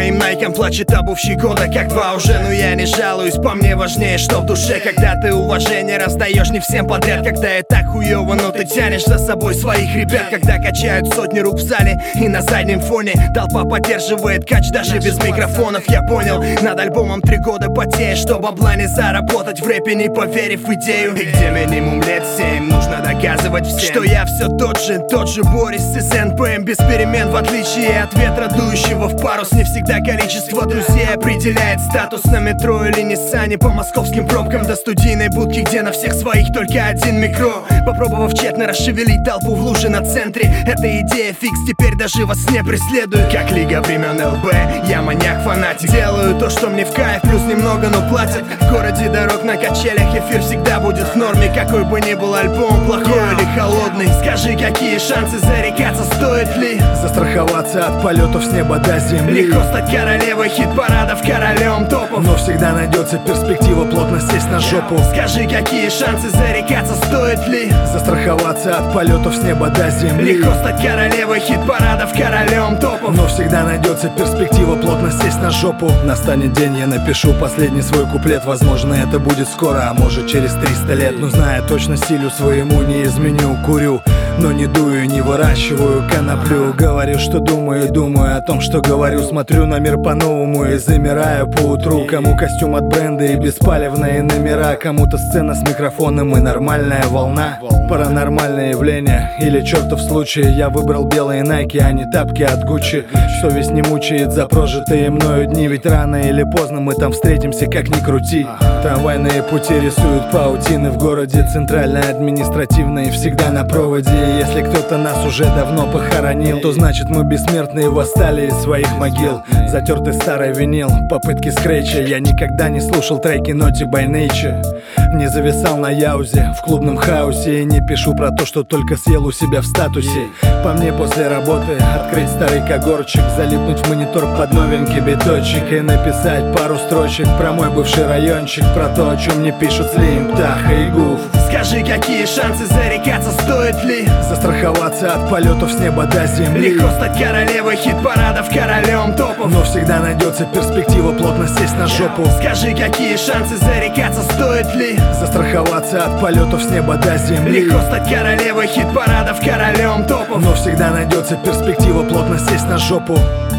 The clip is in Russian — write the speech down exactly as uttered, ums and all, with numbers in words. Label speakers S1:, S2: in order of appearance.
S1: моим найкам плачет обувщик года как два уже. Но я не жалуюсь, по мне важнее, что в душе. Когда ты уважение раздаешь не всем подряд, когда и так хуёво, но ты тянешь за собой своих ребят. Когда качают сотни рук в зале и на заднем фоне толпа поддерживает кач даже без микрофонов. Я понял, над альбомом три года потеешь, что бабла не заработать в рэпе, не поверив в идею. И где минимум лет семь нужно доказывать всем, что я все тот же, тот же Борис с эн пэ эм без перемен. В отличие от ветра, дующего в парус, не всегда количество друзей определяет статус. На метро или Ниссане, по московским пробкам до студийной будки, где на всех своих только один микро. Попробовав тщетно расшевелить толпу в луже на центре, эта идея фикс теперь даже во сне преследует. Как лига времен эл бэ, я маньяк-фанатик. Делаю то, что мне в кайф, плюс немного, но платят. В городе дорог на качелях эфир всегда будет в норме. Какой бы ни был альбом, плохой или холодный. Скажи, какие шансы зарекаться, стоит ли
S2: застраховаться от полетов с неба до земли?
S1: Легко стать королевой хит-парадов, королем топов,
S2: но всегда найдется перспектива плотно сесть на жопу.
S1: Скажи, какие шансы зарекаться, стоит ли
S2: застраховаться от полетов с неба до земли?
S1: Легко стать королевой хит-парадов, королем топов,
S2: но всегда найдется перспектива плотно сесть на жопу. Настанет день, я напишу последний свой куплет. Возможно, это будет скоро, а может через триста лет. Но зная точно стилю своему не изменю. Курю, но не дую, не выращиваю коноплю. Говорю, что думаю, думаю о том, что говорю. Смотрю на мир по-новому и замираю по утру. Кому костюм от бренда и беспалевные номера, кому-то сцена с микрофоном и нормальная волна. Паранормальное явление или чертов случай. Я выбрал белые найки, а не тапки от Гуччи. Совесть не мучает за прожитые мною дни, ведь рано или поздно мы там встретимся, как ни крути. Трамвайные пути рисуют паутины в городе, центральная, административная и всегда на проводе. И если кто-то нас уже давно похоронил, то значит мы бессмертные восстали из своих могил. Затертый старый винил, попытки скретча. Я никогда не слушал треки Naughty by Nature, не зависал на яузе в клубном хаосе и не пишу про то, что только съел у себя в статусе. По мне после работы открыть старый когорчик, залипнуть в монитор под новенький биточек и написать пару строчек про мой бывший райончик, про то, о чем не пишут Слим, Птаха и Гуф.
S1: Скажи, какие шансы зарекаться, стоит ли
S2: застраховаться от полетов с неба до земли?
S1: Легко стать королевой хит-парадов, королем топов,
S2: но всегда найдется перспектива плотно сесть на жопу.
S1: Скажи, какие шансы зарекаться, стоит ли
S2: застраховаться от полетов с неба до земли?
S1: Легко стать королевой хит-парадов, королем топов,
S2: но всегда найдется перспектива плотно сесть на жопу.